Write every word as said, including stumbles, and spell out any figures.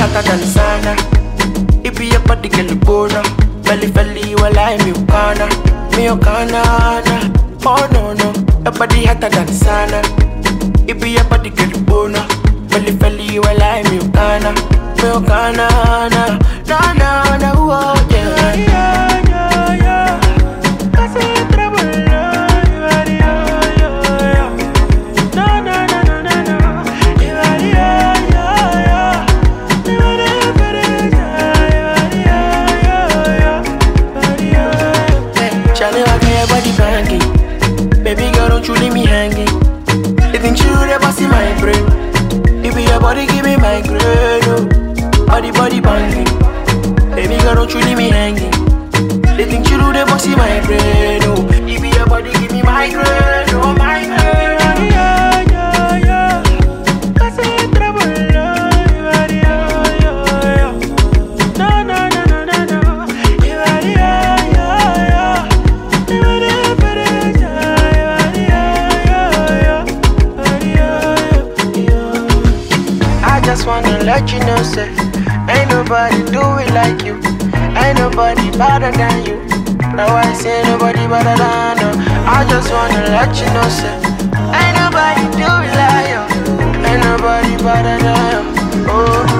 hotter than sauna. It be your body girl bona. Belly belly while I me ukana, me ukana. Oh no no, your body hotter than sauna. It be your body girl bona. Belly belly while I me ukana, me ukana. Na na na oh yeah yeah yeah yeah. Casi trouble yeah yeah yeah. Na na na na na na. Yeah yeah yeah. Charlie, I got your body banging. Baby girl, don't you leave me hanging. You think you the boss in my brain? If your body give me migraine, oh. Body body banging. Baby girl, don't you leave me hanging. They think you do the boss in my brain, oh. If your body give me migraine, oh migraine. Yeah yeah yeah. Cause it's trouble, yeah yeah yeah. No no no no no no. Yeah yeah yeah. I just wanna let you know, sir, ain't nobody do it like you. Ain't nobody better than you. Now I say nobody better than you. I just wanna let you know, sir, ain't nobody do it like you. Ain't nobody better than you. Oh.